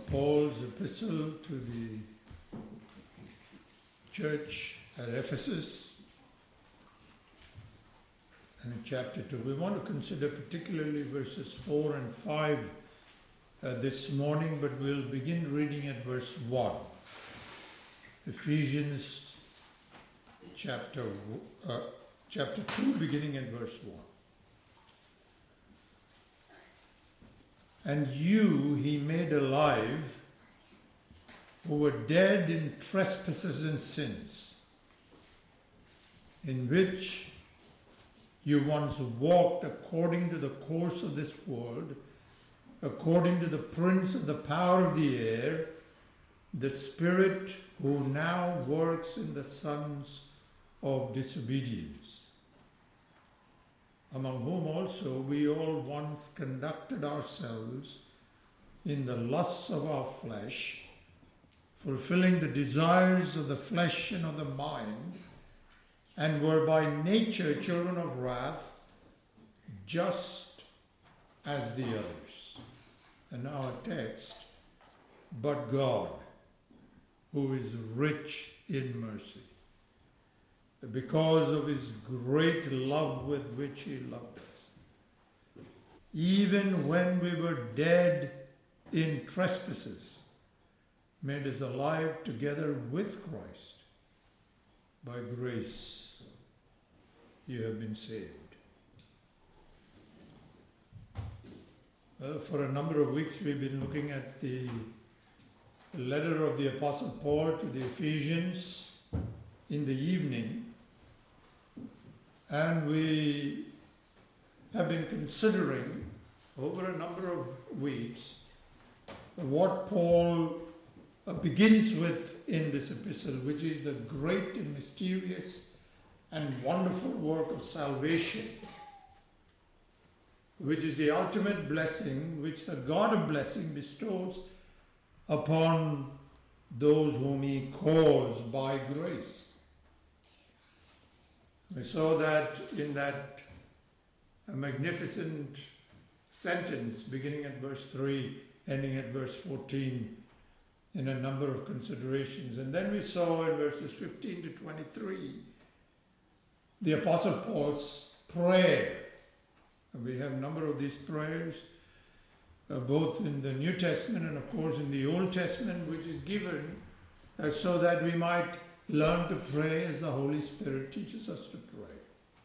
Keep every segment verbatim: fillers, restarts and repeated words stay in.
Paul's epistle to the church at Ephesus, and chapter two. We want to consider particularly verses four and five uh, this morning, but we'll begin reading at verse one. Ephesians chapter, uh, chapter two, beginning at verse one. And you he made alive who were dead in trespasses and sins, in which you once walked according to the course of this world, according to the prince of the power of the air, the spirit who now works in the sons of disobedience, among whom also we all once conducted ourselves in the lusts of our flesh, fulfilling the desires of the flesh and of the mind, and were by nature children of wrath, just as the others. And now a text, but God, who is rich in mercy, because of his great love with which he loved us, even when we were dead in trespasses, made us alive together with Christ. By grace you have been saved. Well, for a number of weeks we've been looking at the letter of the Apostle Paul to the Ephesians in the evening, and we have been considering over a number of weeks what Paul begins with in this epistle, which is the great and mysterious and wonderful work of salvation, which is the ultimate blessing which the God of blessing bestows upon those whom he calls by grace. We saw that in that magnificent sentence beginning at verse three, ending at verse fourteen, in a number of considerations. And then we saw in verses fifteen to twenty-three the Apostle Paul's prayer. And we have a number of these prayers, uh, both in the New Testament and of course in the Old Testament, which is given uh, so that we might learn to pray as the Holy Spirit teaches us to pray,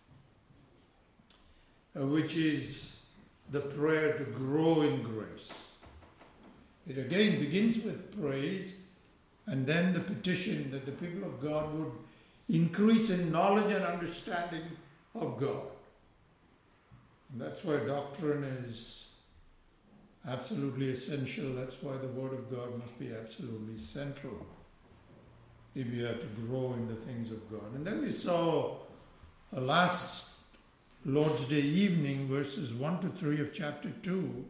uh, which is the prayer to grow in grace. It again begins with praise and then the petition that the people of God would increase in knowledge and understanding of God. And that's why doctrine is absolutely essential. That's why the Word of God must be absolutely central if you are to grow in the things of God. And then we saw uh, last Lord's Day evening, verses one to three of chapter two,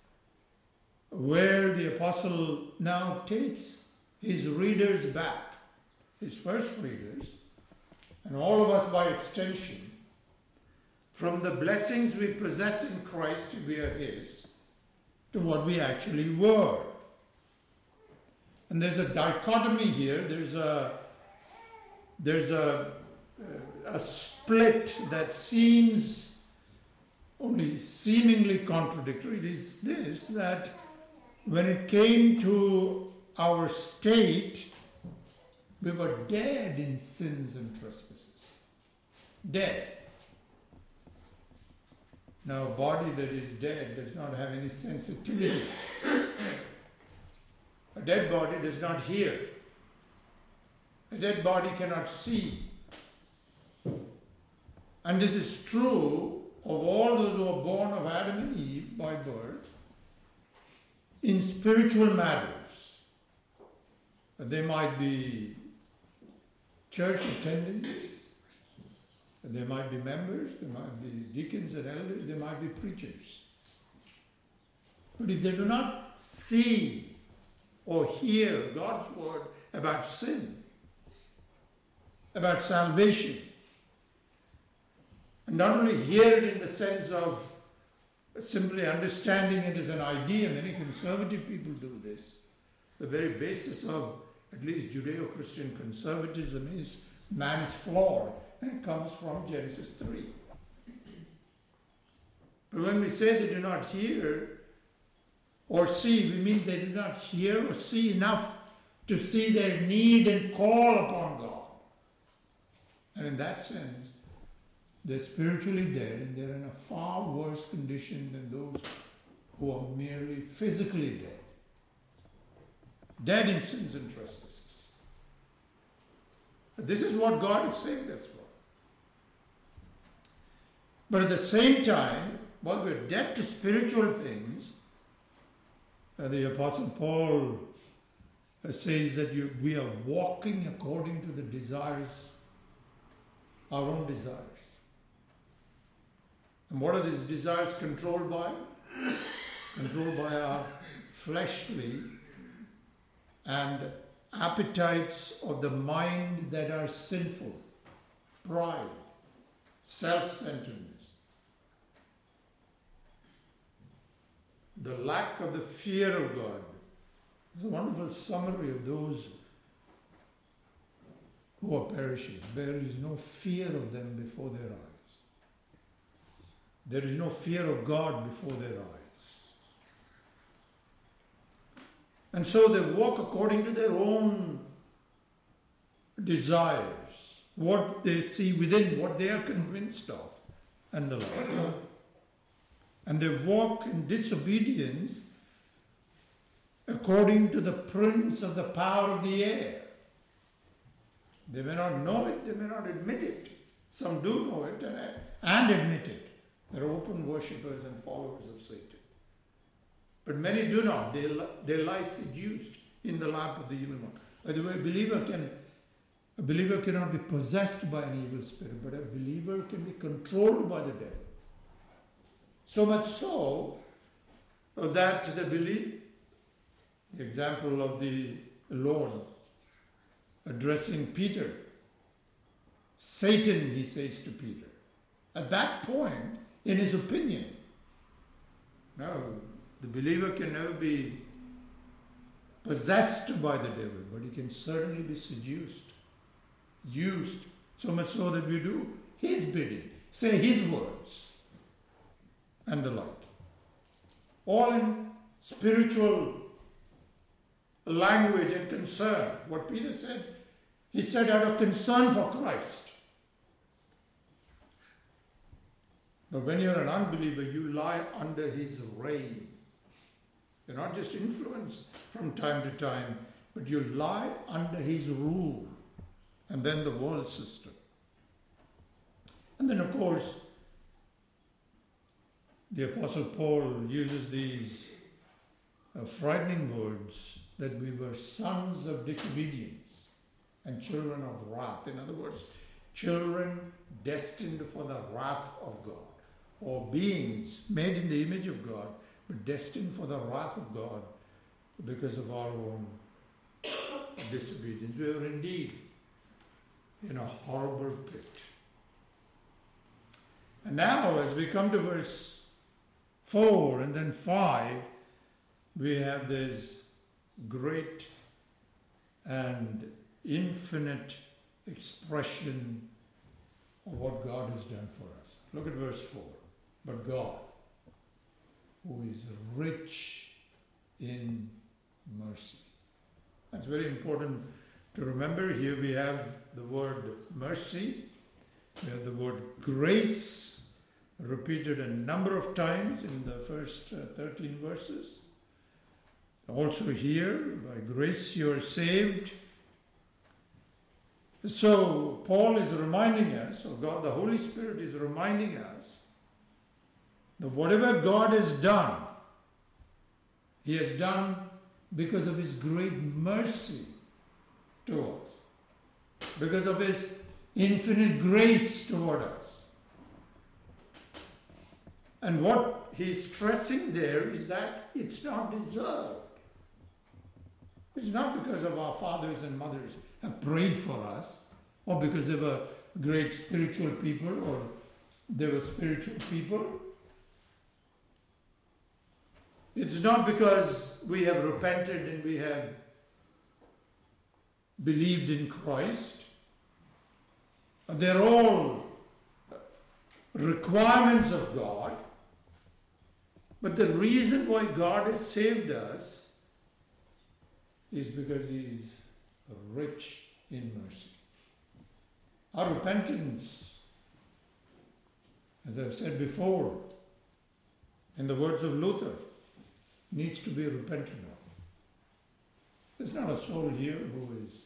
where the apostle now takes his readers back, his first readers, and all of us by extension, from the blessings we possess in Christ, we are his, to what we actually were. And there's a dichotomy here. There's a there's a a split that seems only seemingly contradictory. It is this, that when it came to our state, we were dead in sins and trespasses. Dead. Now, a body that is dead does not have any sensitivity. A dead body does not hear. A dead body cannot see. And this is true of all those who are born of Adam and Eve by birth in spiritual matters. They might be church attendants, they might be members, they might be deacons and elders, they might be preachers. But if they do not see or hear God's word about sin, about salvation, and not only hear it in the sense of simply understanding it as an idea, many conservative people do this, the very basis of at least Judeo-Christian conservatism is man is flawed. And it comes from Genesis three. But when we say they do not hear or see, we mean they do not hear or see enough to see their need and call upon God. And in that sense, they're spiritually dead, and they're in a far worse condition than those who are merely physically dead. Dead in sins and trespasses. This is what God is saying this for. But at the same time, while we're dead to spiritual things, uh, the Apostle Paul uh, says that you, we are walking according to the desires, our own desires. And what are these desires controlled by? Controlled by our fleshly and appetites of the mind that are sinful, pride, self-centeredness. The lack of the fear of God. It's a wonderful summary of those who are perishing. There is no fear of them before their eyes. There is no fear of God before their eyes. And so they walk according to their own desires, what they see within, what they are convinced of, and the like. And they walk in disobedience according to the prince of the power of the air. They may not know it, they may not admit it. Some do know it and, and admit it. They're open worshippers and followers of Satan. But many do not. They, they lie seduced in the lap of the evil one. By the way, a believer can a believer cannot be possessed by an evil spirit, but a believer can be controlled by the devil. So much so that the belief, the example of the Lord addressing Peter, Satan, he says to Peter. At that point, in his opinion, now the believer can never be possessed by the devil, but he can certainly be seduced, used, so much so that we do his bidding, say his words, and the like. All in spiritual language and concern. What Peter said, he said out of concern for Christ. But when you're an unbeliever, you lie under his reign. You're not just influenced from time to time, but you lie under his rule. And then the world system. And then, of course, the Apostle Paul uses these uh, frightening words that we were sons of disobedience and children of wrath. In other words, children destined for the wrath of God, or beings made in the image of God, but destined for the wrath of God because of our own disobedience. We were indeed in a horrible pit. And now, as we come to verse four and then five, we have this great and infinite expression of what God has done for us. Look at verse four. But God, who is rich in mercy. That's very important to remember. Here we have the word mercy. We have the word grace, repeated a number of times in the first uh, thirteen verses. Also here, by grace you are saved. So Paul is reminding us, or God the Holy Spirit is reminding us, that whatever God has done, he has done because of his great mercy to us, because of his infinite grace toward us. And what he's stressing there is that it's not deserved. It's not because of our fathers and mothers have prayed for us, or because they were great spiritual people, or they were spiritual people. It's not because we have repented and we have believed in Christ. They're all requirements of God. But the reason why God has saved us is because He is rich in mercy. Our repentance, as I've said before, in the words of Luther, needs to be repented of. There's not a soul here who is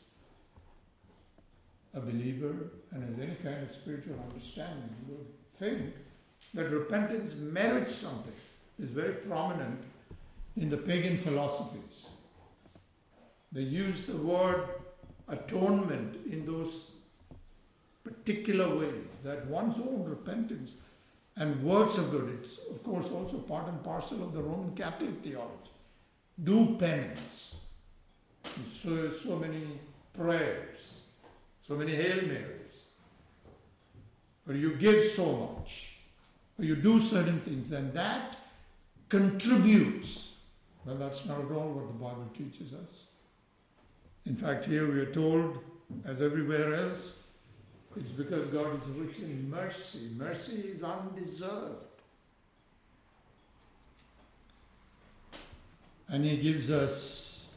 a believer and has any kind of spiritual understanding who would think that repentance merits something. It's very prominent in the pagan philosophies. They use the word atonement in those particular ways, that one's own repentance and works of good. It's, of course, also part and parcel of the Roman Catholic theology. Do penance. So, so many prayers, so many Hail Marys, or you give so much, or you do certain things, and that contributes. Well, that's not at all what the Bible teaches us. In fact, here we are told, as everywhere else, it's because God is rich in mercy. Mercy is undeserved. And He gives us,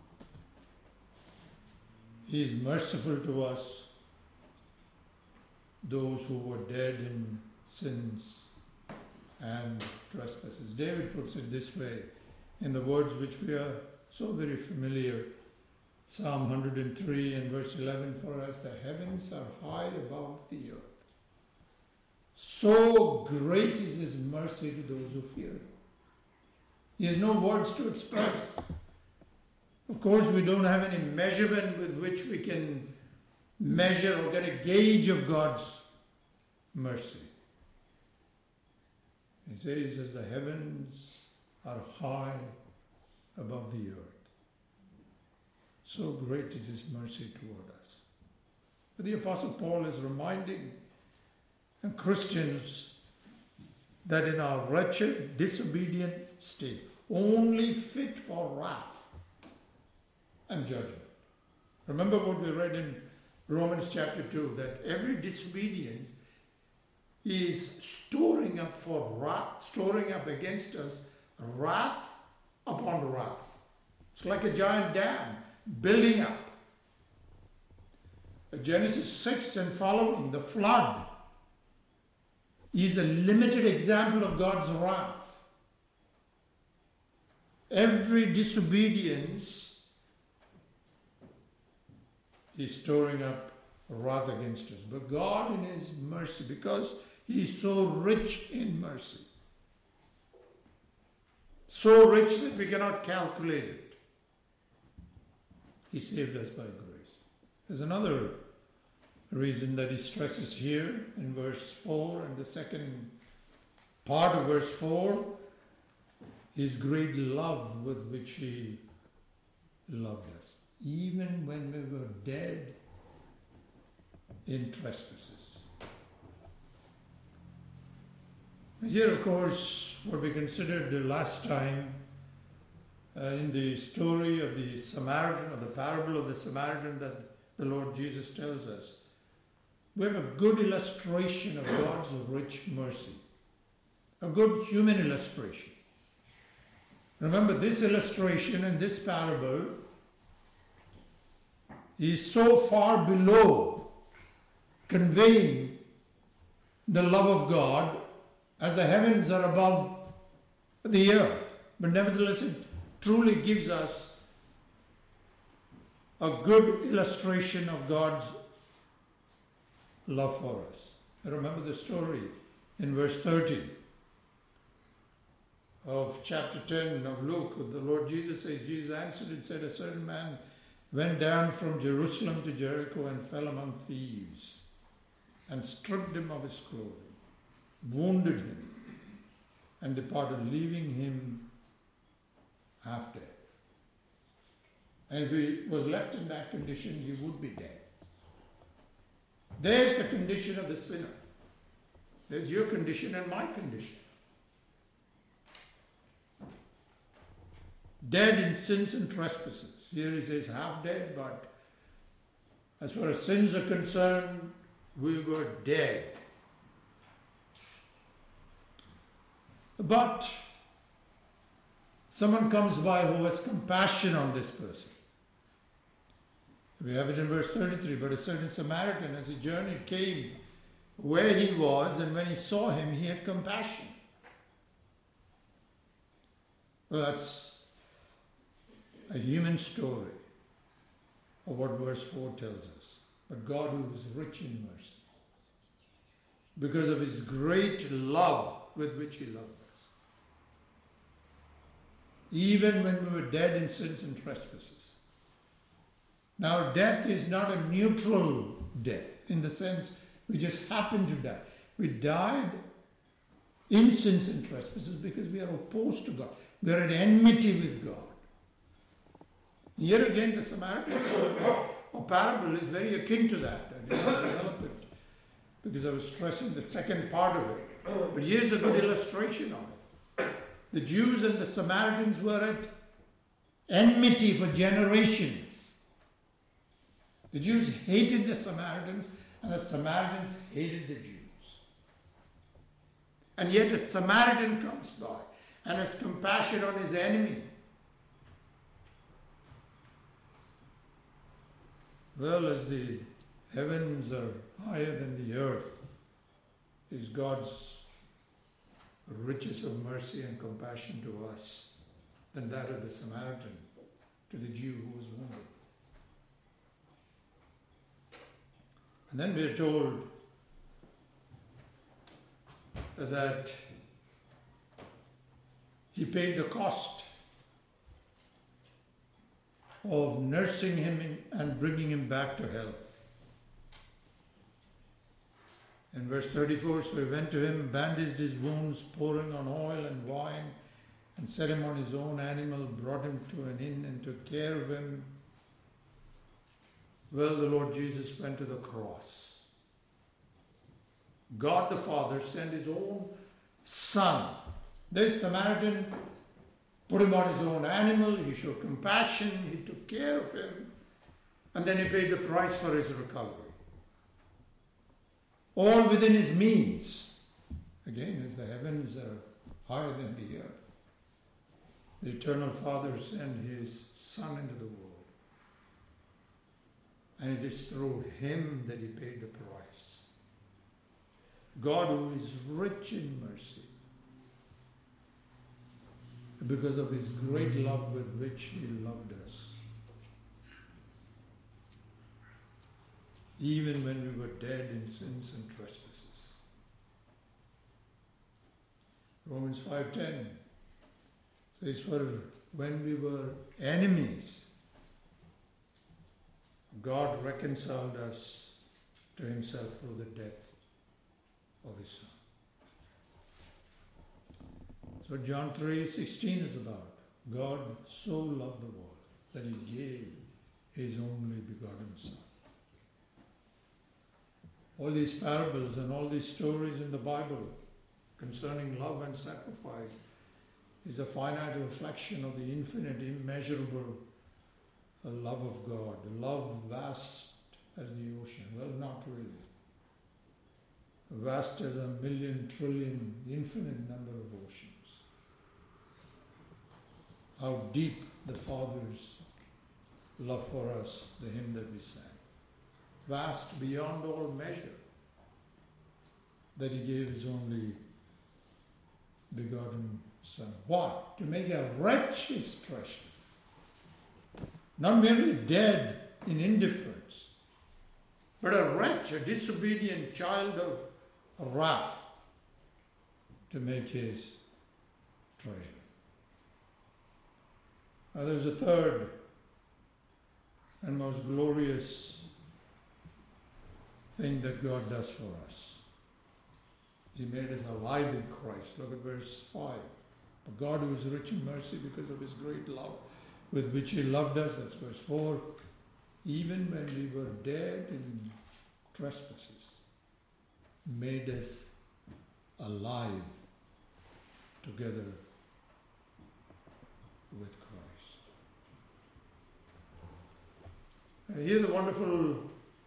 He is merciful to us, those who were dead in sins and trespasses. David puts it this way in the words which we are so very familiar. Psalm one hundred three and verse eleven, for as the heavens are high above the earth, so great is His mercy to those who fear Him. He has no words to express. Of course, we don't have any measurement with which we can measure or get a gauge of God's mercy. He says, as the heavens are high above the earth, so great is His mercy toward us. But the Apostle Paul is reminding Christians that in our wretched, disobedient state, only fit for wrath and judgment. Remember what we read in Romans chapter two, that every disobedience is storing up for wrath, storing up against us wrath upon wrath. It's like a giant dam building up. Genesis six and following, the flood, is a limited example of God's wrath. Every disobedience is storing up wrath against us. But God in His mercy, because He is so rich in mercy, so rich that we cannot calculate it, He saved us by grace. There's another reason that He stresses here in verse four and the second part of verse four, His great love with which He loved us, even when we were dead in trespasses. Here, of course, what we considered the last time uh, in the story of the Samaritan, or the parable of the Samaritan that the Lord Jesus tells us, we have a good illustration of God's rich mercy, a good human illustration. Remember, this illustration and this parable is so far below conveying the love of God as the heavens are above the earth. But nevertheless, it truly gives us a good illustration of God's love for us. I remember the story in verse thirty of chapter ten of Luke. The Lord Jesus says, Jesus answered and said, a certain man went down from Jerusalem to Jericho and fell among thieves and stripped him of his clothing, wounded him, and departed, leaving him half dead. And if he was left in that condition, he would be dead. There's the condition of the sinner. There's your condition and my condition. Dead in sins and trespasses. Here he says half dead, but As far as sins are concerned, we were dead. But someone comes by who has compassion on this person. We have it in verse thirty-three. But a certain Samaritan, as he journeyed, came where he was, and when he saw him, he had compassion. Well, that's a human story of what verse four tells us. But God, who is rich in mercy, because of his great love with which he loved us, even when we were dead in sins and trespasses. Now, death is not a neutral death in the sense we just happened to die. We died in sins and trespasses because we are opposed to God. We are at enmity with God. Here again, the Samaritan story or parable is very akin to that. I did not develop it because I was stressing the second part of it. But here's a good illustration of it. The Jews and the Samaritans were at enmity for generations. The Jews hated the Samaritans, and the Samaritans hated the Jews. And yet a Samaritan comes by and has compassion on his enemy. Well, as the heavens are higher than the earth, is God's riches of mercy and compassion to us than that of the Samaritan to the Jew who was wounded. And then we are told that he paid the cost of nursing him in and bringing him back to health. In verse thirty-four, so he went to him, bandaged his wounds, pouring on oil and wine, and set him on his own animal, brought him to an inn and took care of him. Well, the Lord Jesus went to the cross. God the Father sent his own Son. This Samaritan put him on his own animal, he showed compassion, he took care of him, and then he paid the price for his recovery. All within his means. Again, as the heavens are higher than the earth, the eternal Father sent his Son into the world. And it is through him that he paid the price. God, who is rich in mercy, because of his great love with which he loved us, even when we were dead in sins and trespasses. Romans five ten says, for when we were enemies, God reconciled us to himself through the death of his Son. So John three sixteen is about. God so loved the world that he gave his only begotten Son. All these parables and all these stories in the Bible concerning love and sacrifice is a finite reflection of the infinite, immeasurable love of God, a love vast as the ocean. Well, not really. Vast as a million, trillion, infinite number of oceans. How deep the Father's love for us, the hymn that we sang. Vast beyond all measure, that he gave his only begotten Son. Why? To make a wretch his treasure. Not merely dead in indifference, but a wretch, a disobedient child of wrath, to make his treasure. Now there's a third and most glorious thing that God does for us. He made us alive in Christ. Look at verse five. But God, who is rich in mercy because of his great love with which he loved us, that's verse four, even when we were dead in trespasses, made us alive together with Christ. Now, here the wonderful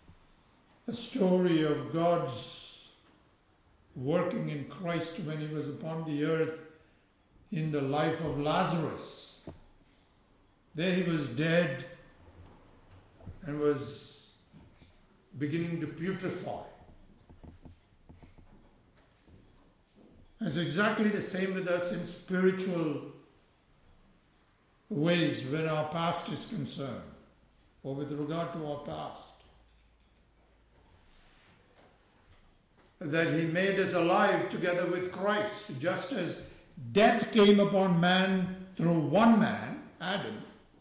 a story of God's working in Christ when he was upon the earth in the life of Lazarus. There he was dead and was beginning to putrefy. It's exactly the same with us in spiritual ways when our past is concerned, or with regard to our past. That he made us alive together with Christ, just as death came upon man through one man, Adam.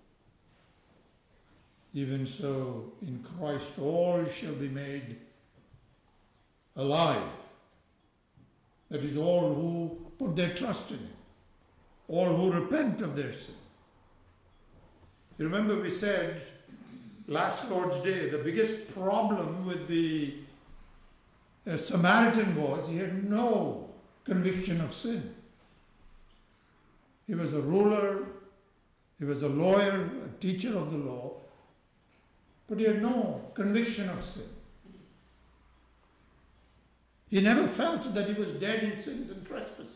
Even so, in Christ all shall be made alive. That is, all who put their trust in him, all who repent of their sin. You remember we said last Lord's Day, the biggest problem with the uh, Samaritan was he had no conviction of sin. He was a ruler, he was a lawyer, a teacher of the law, but he had no conviction of sin. He never felt that he was dead in sins and trespasses.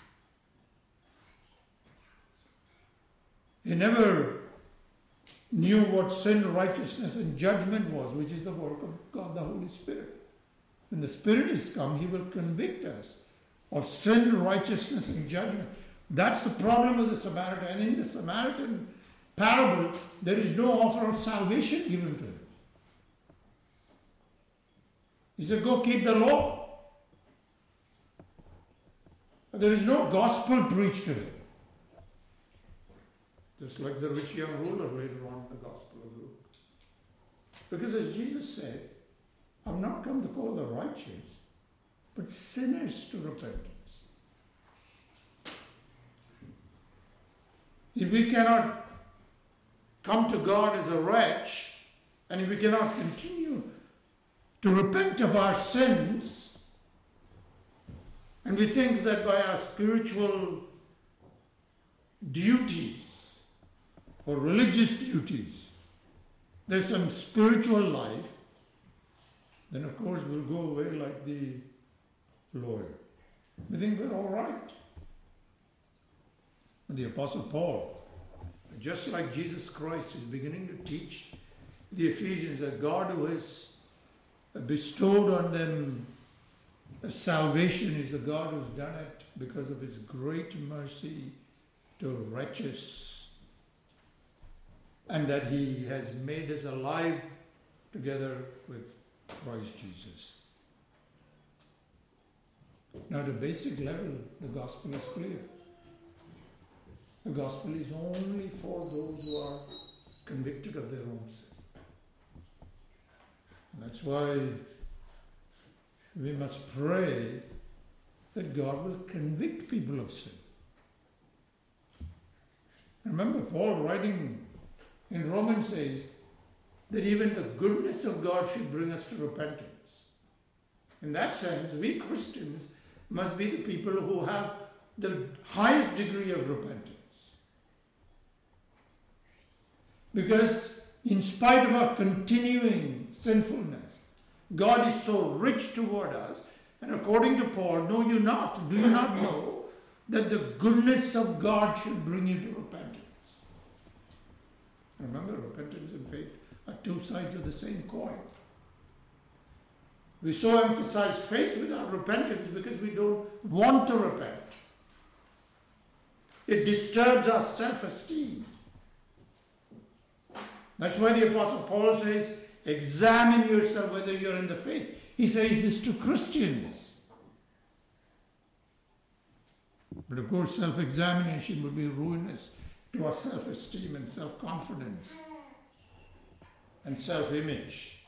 He never knew what sin, righteousness, and judgment was, which is the work of God, the Holy Spirit. When the Spirit is come, he will convict us of sin, righteousness, and judgment. That's the problem of the Samaritan. And in the Samaritan parable, there is no offer of salvation given to him. He said, go keep the law. There is no gospel preached to him. Just like the rich young ruler later on in the Gospel of Luke. Because as Jesus said, I've not come to call the righteous, but sinners to repentance. If we cannot come to God as a wretch, and if we cannot continue to repent of our sins, and we think that by our spiritual duties or religious duties, there's some spiritual life, then of course we'll go away like the lawyer. We think we're all right. And the Apostle Paul, just like Jesus Christ, is beginning to teach the Ephesians that God who has bestowed on them salvation is the God who's done it because of his great mercy to wretches, and that he has made us alive together with Christ Jesus. Now, at a basic level, the gospel is clear. The gospel is only for those who are convicted of their own sin. And that's why we must pray that God will convict people of sin. Remember, Paul writing in Romans says that even the goodness of God should bring us to repentance. In that sense, we Christians must be the people who have the highest degree of repentance. Because in spite of our continuing sinfulness, God is so rich toward us, and according to Paul, know you not, do you not know that the goodness of God should bring you to repentance? Remember, repentance and faith are two sides of the same coin. We so emphasize faith without repentance because we don't want to repent. It disturbs our self-esteem. That's why the Apostle Paul says, examine yourself whether you're in the faith. He says this to Christians. But of course, self-examination will be ruinous to our self-esteem and self-confidence and self-image.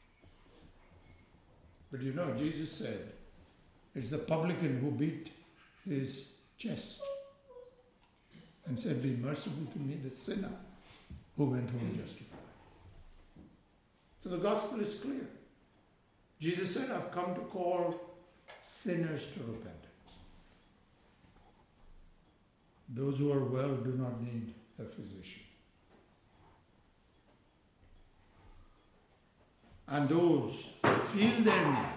But you know, Jesus said, it's the publican who beat his chest and said, be merciful to me, the sinner who went home justified. So the gospel is clear. Jesus said, I've come to call sinners to repentance. Those who are well do not need a physician. and those who feel their need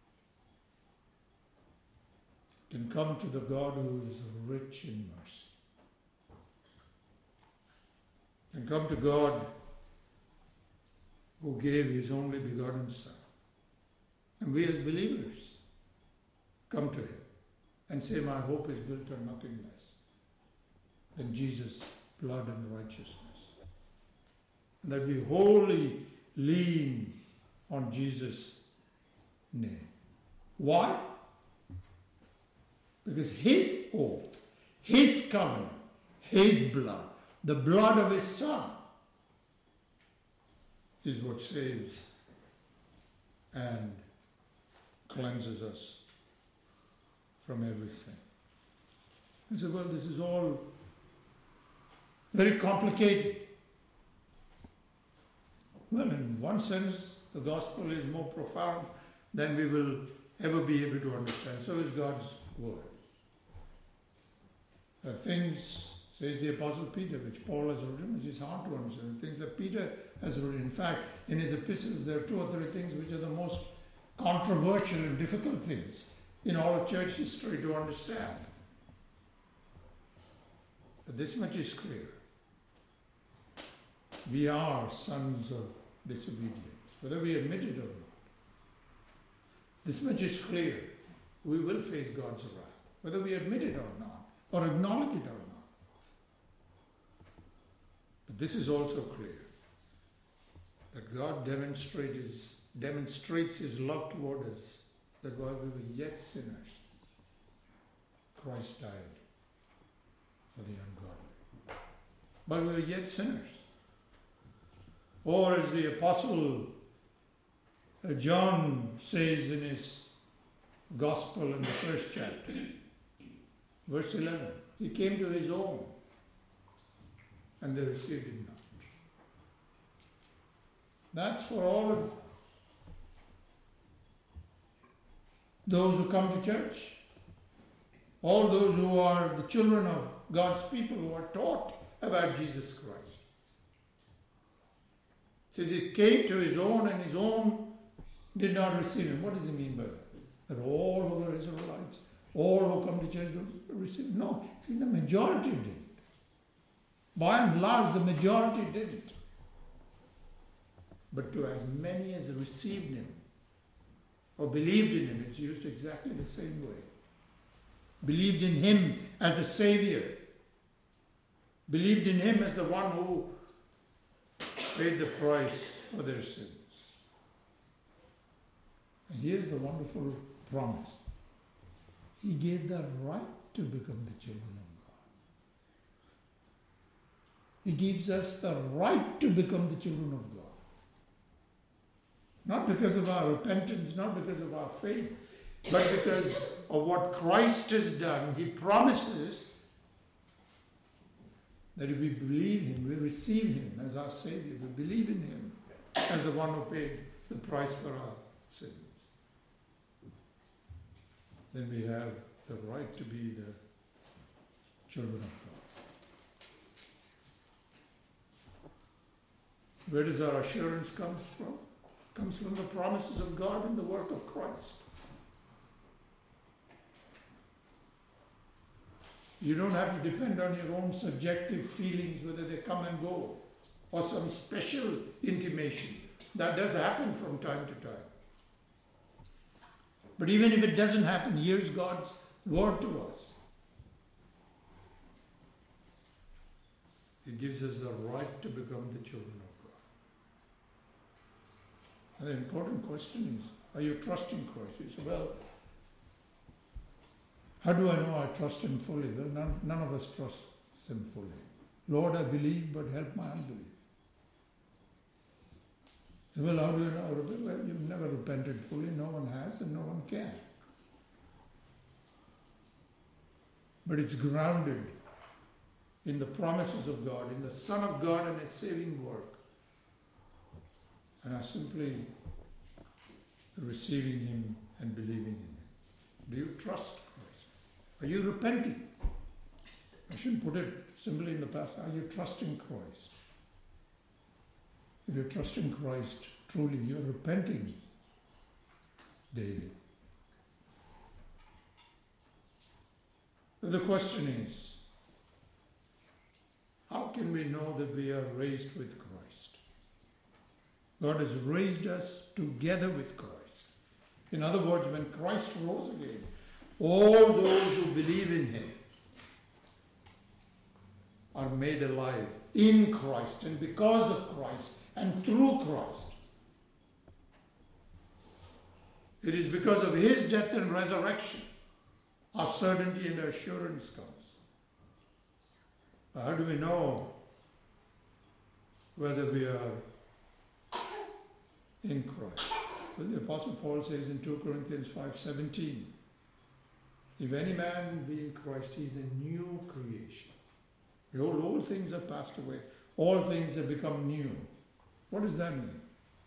can come to the God who is rich in mercy. Can come to God who gave his only begotten Son. And we as believers come to him and say, my hope is built on nothing less than Jesus' blood and righteousness. And that we wholly lean on Jesus' name. Why? Because his oath, his covenant, his blood, the blood of his Son is what saves and cleanses us from everything. You say, well, this is all very complicated. Well, in one sense, the gospel is more profound than we will ever be able to understand. So is God's word. The things, says the Apostle Peter, which Paul has written, which is hard to understand. The things that Peter has written. In fact, in his epistles, there are two or three things which are the most controversial and difficult things in all of church history to understand. But this much is clear. We are sons of disobedience, whether we admit it or not. This much is clear. We will face God's wrath, whether we admit it or not, or acknowledge it or not. But this is also clear, that God demonstrates his, demonstrates his love toward us, that while we were yet sinners, Christ died for the ungodly. While we were yet sinners. Or as the Apostle John says in his Gospel in the first chapter, verse eleven, he came to his own, and they received him not. That's for all of those who come to church, all those who are the children of God's people, who are taught about Jesus Christ. It says he came to his own, and his own did not receive him. What does he mean by that? That all who are Israelites, all who come to church don't receive him? No, it says the majority didn't. By and large, the majority didn't. But to as many as received him or believed in him, it's used exactly the same way. Believed in him as a Savior. Believed in him as the one who paid the price for their sins. And here's the wonderful promise. He gave the right to become the children of God. He gives us the right to become the children of God. Not because of our repentance, not because of our faith, but because of what Christ has done. He promises that if we believe him, we receive him as our Savior, we believe in him as the one who paid the price for our sins, then we have the right to be the children of God. Where does our assurance come from? It comes from the promises of God and the work of Christ. You don't have to depend on your own subjective feelings, whether they come and go, or some special intimation. That does happen from time to time. But even if it doesn't happen, here's God's word to us. It gives us the right to become the children of God. And the important question is, are you trusting Christ? You say, well, how do I know I trust him fully? Well, none, none of us trust him fully. Lord, I believe, but help my unbelief. So, well, how do you know? Well, you've never repented fully. No one has, and no one can. But it's grounded in the promises of God, in the Son of God and his saving work. And I simply receiving him and believing in him. Do you trust Christ? Are you repenting? I shouldn't put it simply in the past. Are you trusting Christ? If you trust in Christ, truly you're repenting daily. But the question is, how can we know that we are raised with Christ? God has raised us together with Christ. In other words, when Christ rose again, all those who believe in Him are made alive in Christ and because of Christ and through Christ. It is because of His death and resurrection our certainty and assurance comes. How do we know whether we are in Christ? Well, the Apostle Paul says in Second Corinthians five seventeen, if any man be in Christ, he is a new creation. Behold, all things are passed away. All things have become new. What does that mean?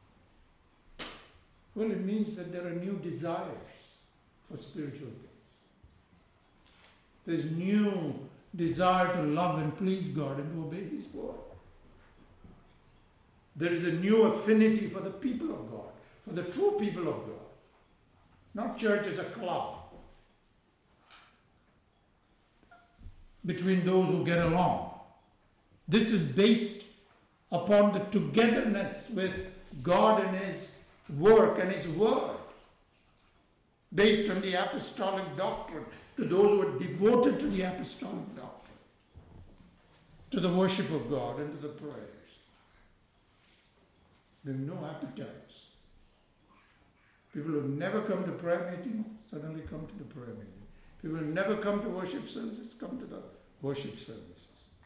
Well, it means that there are new desires for spiritual things. There's new desire to love and please God and to obey His word. There is a new affinity for the people of God, for the true people of God. Not church as a club between those who get along. This is based upon the togetherness with God and His work and His word. Based on the apostolic doctrine, to those who are devoted to the apostolic doctrine, to the worship of God and to the prayers. There are no appetites. People who never come to prayer meeting suddenly come to the prayer meeting. People who never come to worship services come to the worship services.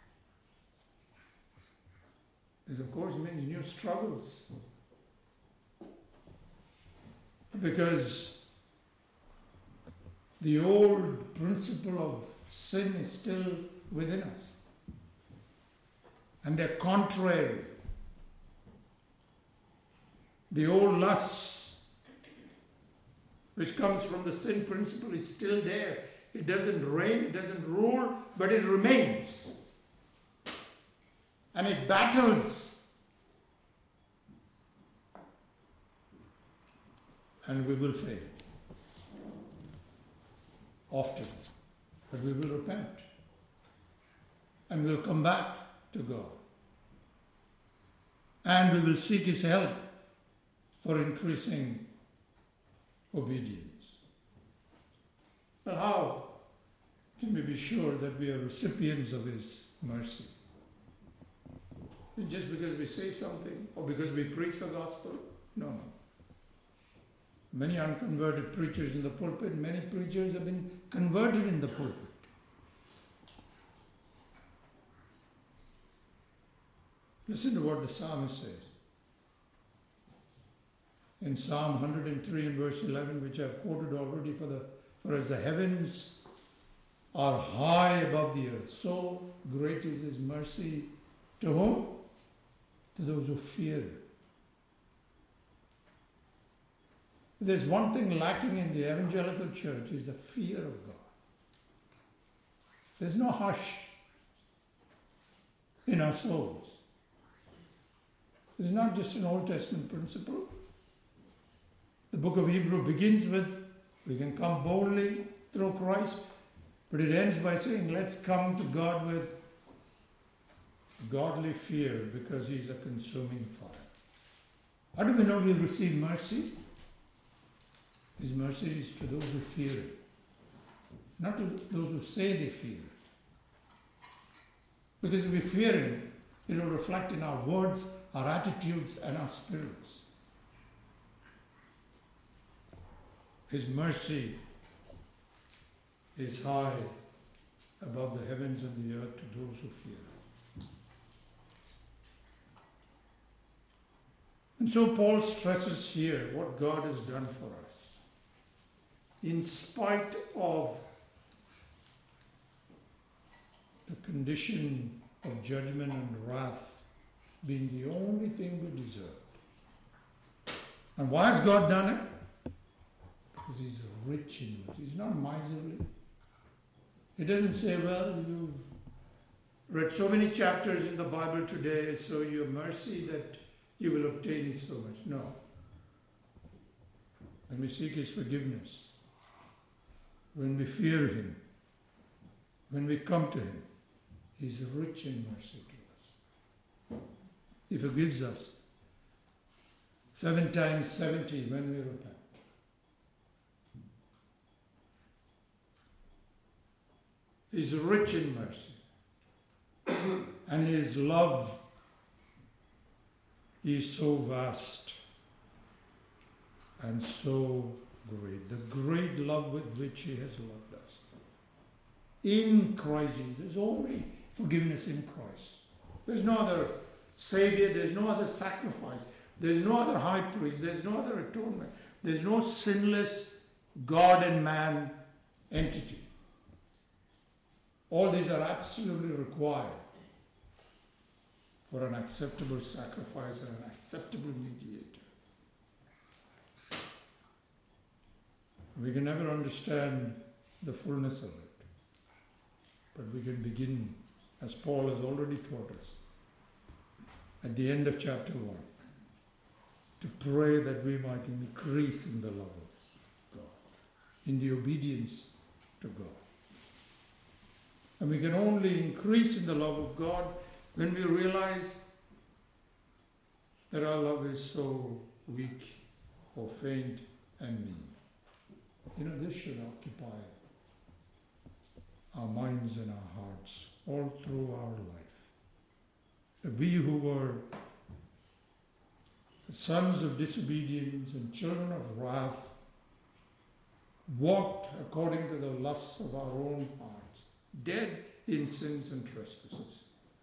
This, of course, means new struggles. Because the old principle of sin is still within us. And they're contrary. The old lust, which comes from the sin principle, is still there. It doesn't reign, it doesn't rule, but it remains. And it battles. And we will fail. Often. But we will repent. And we'll come back to God. And we will seek His help for increasing obedience. But how can we be sure that we are recipients of His mercy? Is it just because we say something or because we preach the gospel? No, no. Many unconverted preachers in the pulpit, many preachers have been converted in the pulpit. Listen to what the psalmist says. In Psalm one hundred three and verse eleven, which I've quoted already, for the for as the heavens are high above the earth, so great is His mercy to whom? To those who fear Him. If there's one thing lacking in the evangelical church, is the fear of God. There's no hush in our souls. It's not just an Old Testament principle. The book of Hebrew begins with, we can come boldly through Christ, but it ends by saying, let's come to God with godly fear because He's a consuming fire. How do we know we'll receive mercy? His mercy is to those who fear Him, not to those who say they fear Him. Because if we fear Him, it will reflect in our words, our attitudes, and our spirits. His mercy is high above the heavens and the earth to those who fear Him. And so Paul stresses here what God has done for us. In spite of the condition of judgment and wrath being the only thing we deserved. And why has God done it? Because He's rich in mercy. He's not miserly. He doesn't say, well, you've read so many chapters in the Bible today, so your mercy that you will obtain so much. No. When we seek His forgiveness, when we fear Him, when we come to Him, He is rich in mercy to us. He forgives us seven times seventy when we repent. He is rich in mercy. And His love is so vast and so great. The great love with which He has loved us. In Christ Jesus. There's only forgiveness in Christ. There's no other Savior. There's no other sacrifice. There's no other high priest. There's no other atonement. There's no sinless God and man entity. All these are absolutely required for an acceptable sacrifice and an acceptable mediator. We can never understand the fullness of it, but we can begin, as Paul has already taught us, at the end of chapter one, to pray that we might increase in the love of God, in the obedience to God. And we can only increase in the love of God when we realize that our love is so weak or faint and mean. You know, this should occupy our minds and our hearts all through our life. That we who were sons of disobedience and children of wrath walked according to the lusts of our own hearts, dead in sins and trespasses,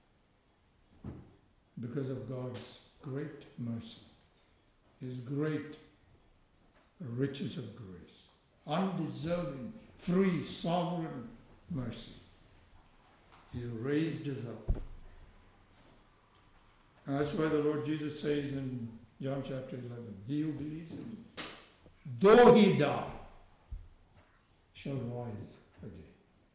because of God's great mercy, His great riches of grace, undeserving, free, sovereign mercy. He raised us up. And that's why the Lord Jesus says in John chapter eleven, he who believes in Him, though he die, shall rise again.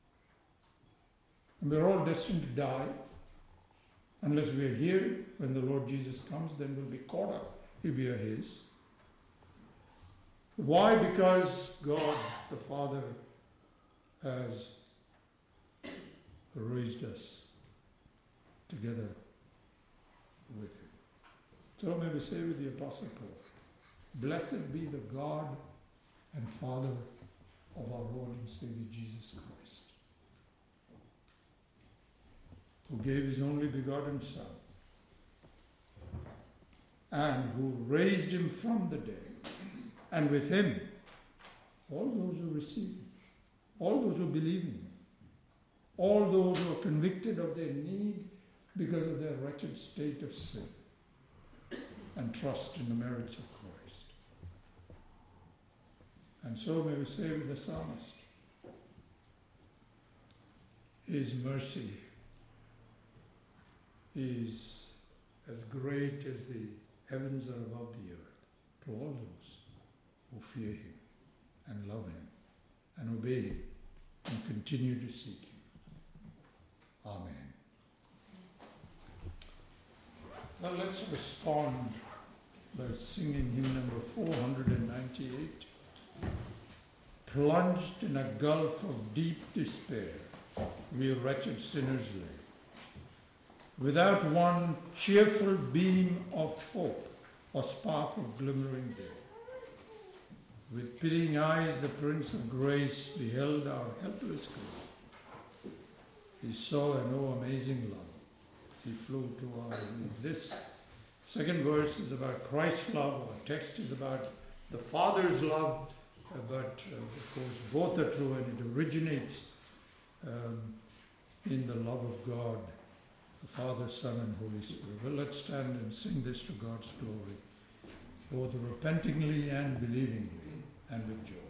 And we're all destined to die. Unless we are here when the Lord Jesus comes, then we'll be caught up if we are His. Why? Because God the Father has raised us together with Him. So may we say with the Apostle Paul, blessed be the God and Father of our Lord and Savior Jesus Christ, who gave His only begotten Son, and who raised Him from the dead, and with Him, all those who receive Him, all those who believe in Him, all those who are convicted of their need because of their wretched state of sin, and trust in the merits of Christ. And so may we say with the psalmist, His mercy is as great as the heavens are above the earth to all those who fear Him and love Him and obey Him and continue to seek Him. Amen. Now let's respond by singing hymn number four ninety-eight. Plunged in a gulf of deep despair, we wretched sinners lay, without one cheerful beam of hope or spark of glimmering day. With pitying eyes the Prince of Grace beheld our helpless grief. He saw an oh amazing love. He flew to our relief. This second verse is about Christ's love. Our text is about the Father's love. Uh, but uh, of course both are true, and it originates um, in the love of God, the Father, Son, and Holy Spirit. Well, let's stand and sing this to God's glory, both repentingly and believingly, and with joy.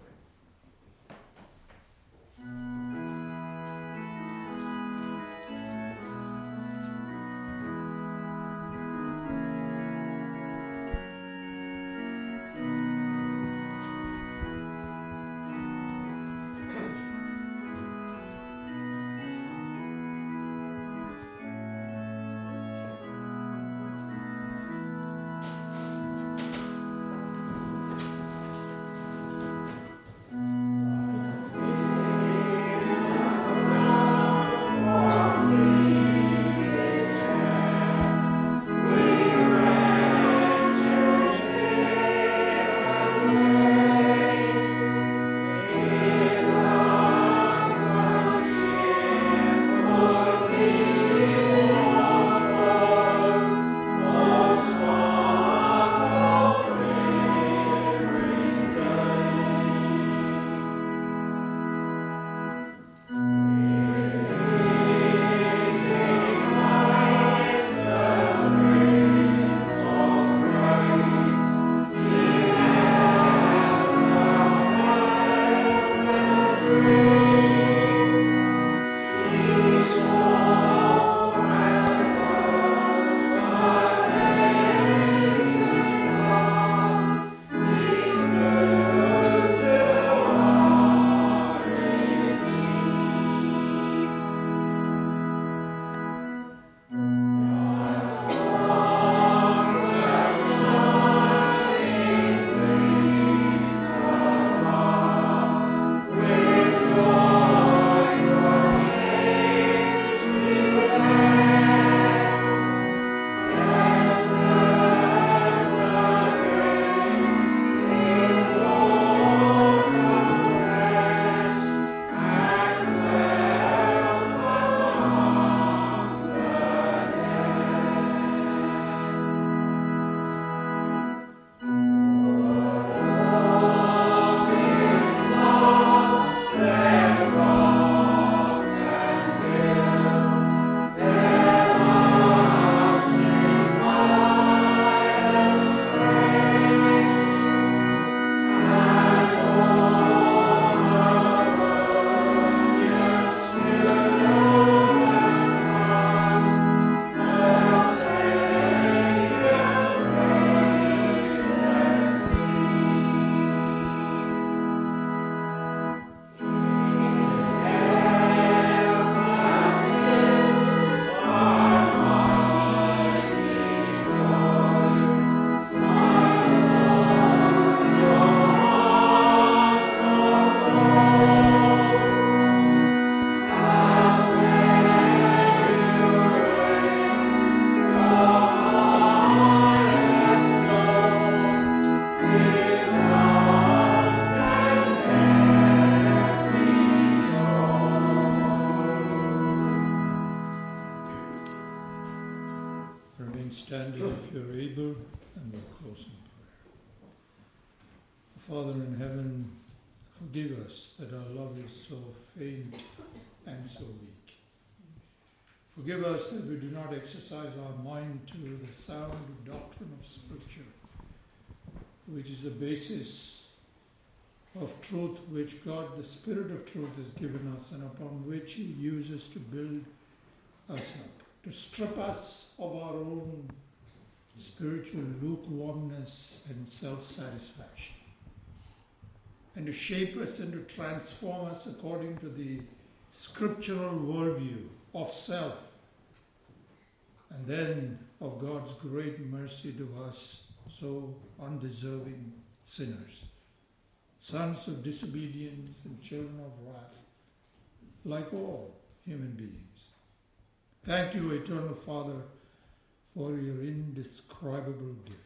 remain standing if you're able, and we'll close in prayer. Father in heaven, forgive us that our love is so faint and so weak. Forgive us that we do not exercise our mind to the sound doctrine of Scripture, which is the basis of truth which God, the Spirit of truth, has given us and upon which He uses to build us up, to strip us of our own spiritual lukewarmness and self-satisfaction, and to shape us and to transform us according to the scriptural worldview of self, and then of God's great mercy to us, so undeserving sinners, sons of disobedience and children of wrath, like all human beings. Thank you, Eternal Father, for your indescribable gift.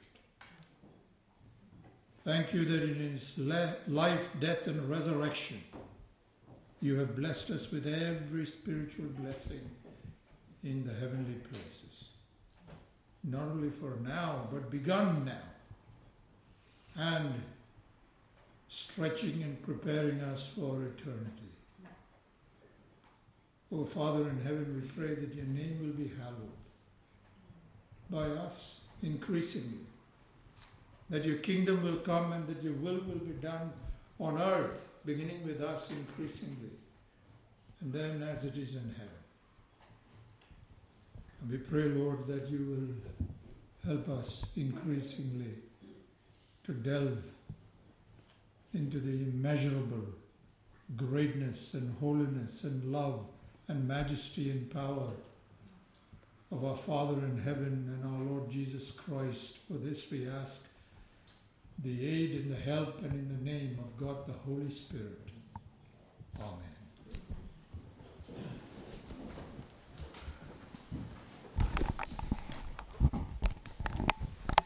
Thank you that in His life, death, and resurrection, you have blessed us with every spiritual blessing in the heavenly places. Not only for now, but begun now, and stretching and preparing us for eternity. O Father in heaven, we pray that your name will be hallowed by us increasingly, that your kingdom will come and that your will will be done on earth, beginning with us increasingly, and then as it is in heaven. And we pray, Lord, that you will help us increasingly to delve into the immeasurable greatness and holiness and love and majesty and power of our Father in heaven and our Lord Jesus Christ. For this we ask the aid and the help and in the name of God the Holy Spirit. Amen.